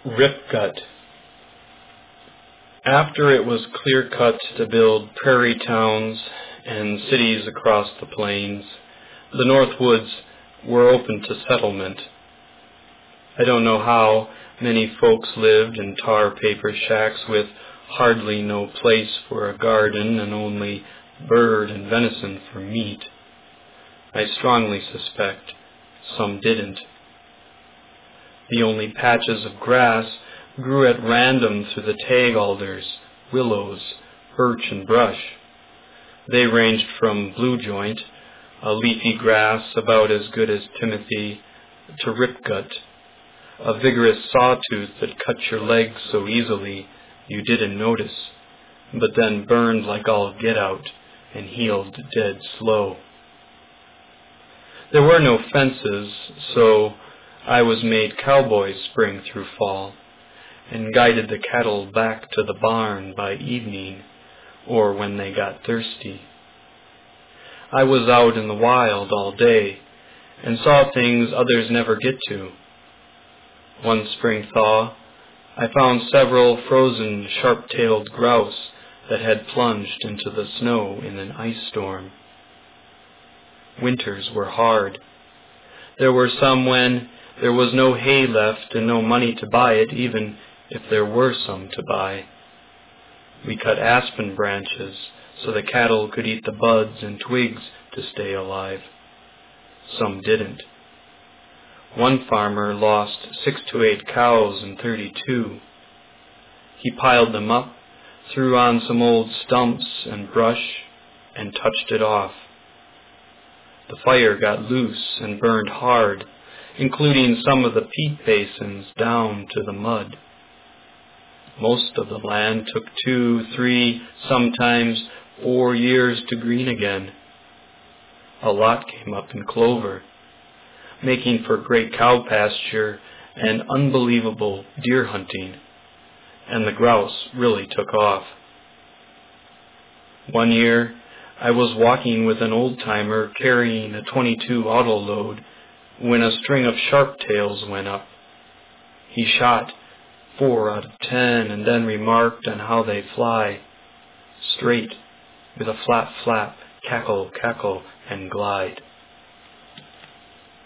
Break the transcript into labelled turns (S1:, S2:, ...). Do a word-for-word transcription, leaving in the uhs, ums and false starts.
S1: Ripgut. After it was clear-cut to build prairie towns and cities across the plains, the North Woods were open to settlement. I don't know how many folks lived in tar paper shacks with hardly no place for a garden and only bird and venison for meat. I strongly suspect some didn't. The only patches of grass grew at random through the tag alders, willows, birch, and brush. They ranged from blue joint, a leafy grass about as good as Timothy, to ripgut, a vigorous sawtooth that cut your legs so easily you didn't notice, but then burned like all get out and healed dead slow. There were no fences, so I was made cowboy spring through fall, and guided the cattle back to the barn by evening, or when they got thirsty. I was out in the wild all day, and saw things others never get to. One spring thaw, I found several frozen sharp-tailed grouse that had plunged into the snow in an ice storm. Winters were hard. There were some when there was no hay left and no money to buy it, even if there were some to buy. We cut aspen branches so the cattle could eat the buds and twigs to stay alive. Some didn't. One farmer lost six to eight cows and thirty-two. He piled them up, threw on some old stumps and brush, and touched it off. The fire got loose and burned hard, including some of the peat basins down to the mud. Most of the land took two, three, sometimes four years to green again. A lot came up in clover, making for great cow pasture and unbelievable deer hunting, and the grouse really took off. One year, I was walking with an old-timer carrying a twenty-two auto load when a string of sharp-tails went up. He shot four out of ten and then remarked on how they fly, straight, with a flap, flap, cackle, cackle, and glide.